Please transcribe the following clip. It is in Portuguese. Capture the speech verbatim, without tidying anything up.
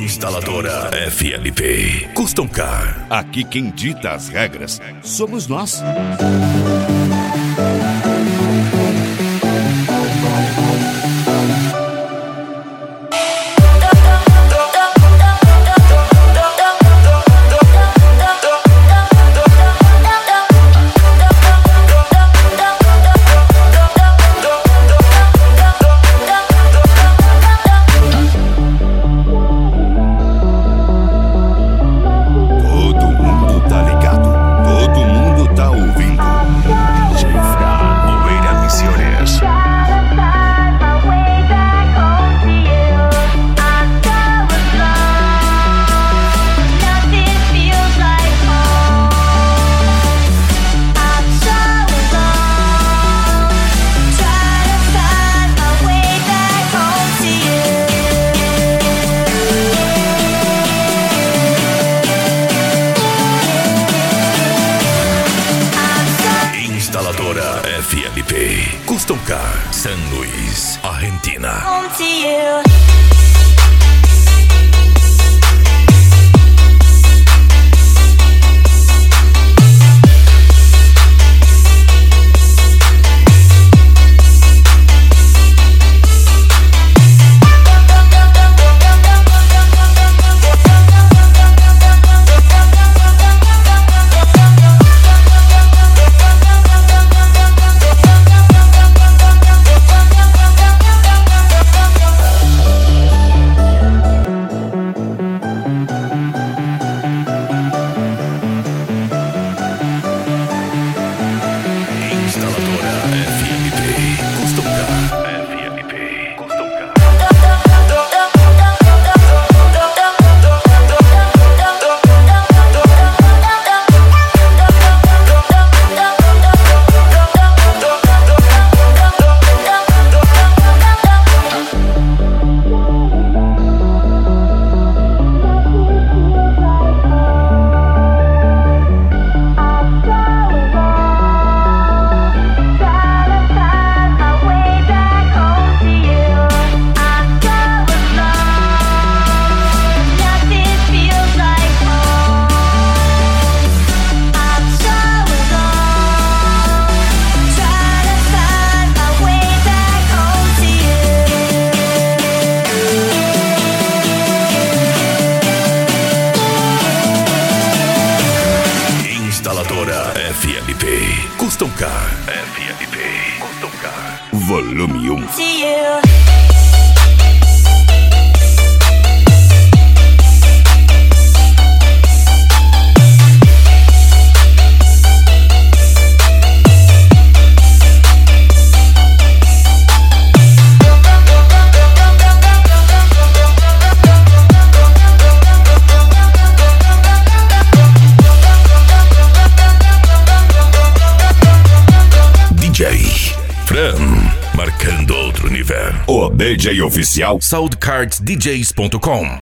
Instaladora F L P Custom Car. Aqui quem dita as regras somos nós. Instaladora F L P Custom Car, San Luis, Argentina. Instaladora F L P Custom Car. F L P Custom Car. Volume um. Fran, marcando outro nível. O D J oficial soundcards d js ponto com.